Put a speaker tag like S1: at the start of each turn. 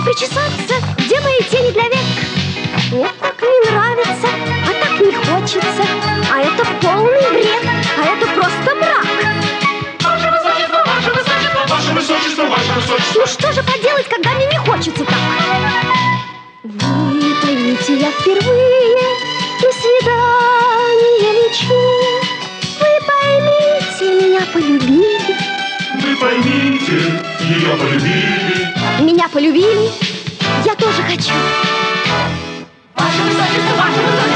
S1: и причесаться. Где мои тени для век? Нет, так не нравится, а так не хочется. А это полный бред, а это просто мрак.
S2: Ваше высочество, ваше высочество, ваше высочество, ваше высочество.
S1: Ну что же поделать, когда мне не хочется так? Вы поймите, я впервые на свидание лечу. Вы поймите, меня полюбили.
S2: Вы поймите, ее полюбили.
S1: Меня полюбили, я тоже хочу.
S2: Ваше высочество, ваше высочество.